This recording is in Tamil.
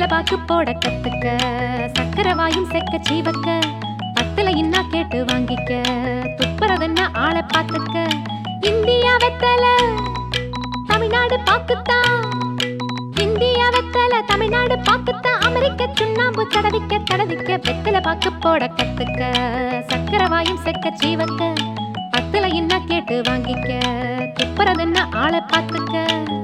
வெத்தல பாக்கு போட கத்துக்க, சக்கரவாயும் செக்க சீவக்க, பத்தல இன்னா கேட்டு வாங்கிக்க, துப்புறதுன்னா ஆளை பாத்துக்க. இந்தியா வெத்தல தமிழ்நாடு பாக்குத்தான், இந்தியா வெத்தல தமிழ்நாடு பாக்குத்தான். அமெரிக்க சுண்ணாம்பு தடவிக்க தடவிக்க, வெத்தல பாக்கு போட கத்துக்க, சக்கரவாயும் செக்க சீவக்க, பத்தல இன்னா கேட்டு வாங்கிக்க, துப்புறதுன்னா ஆளை பாத்துக்க.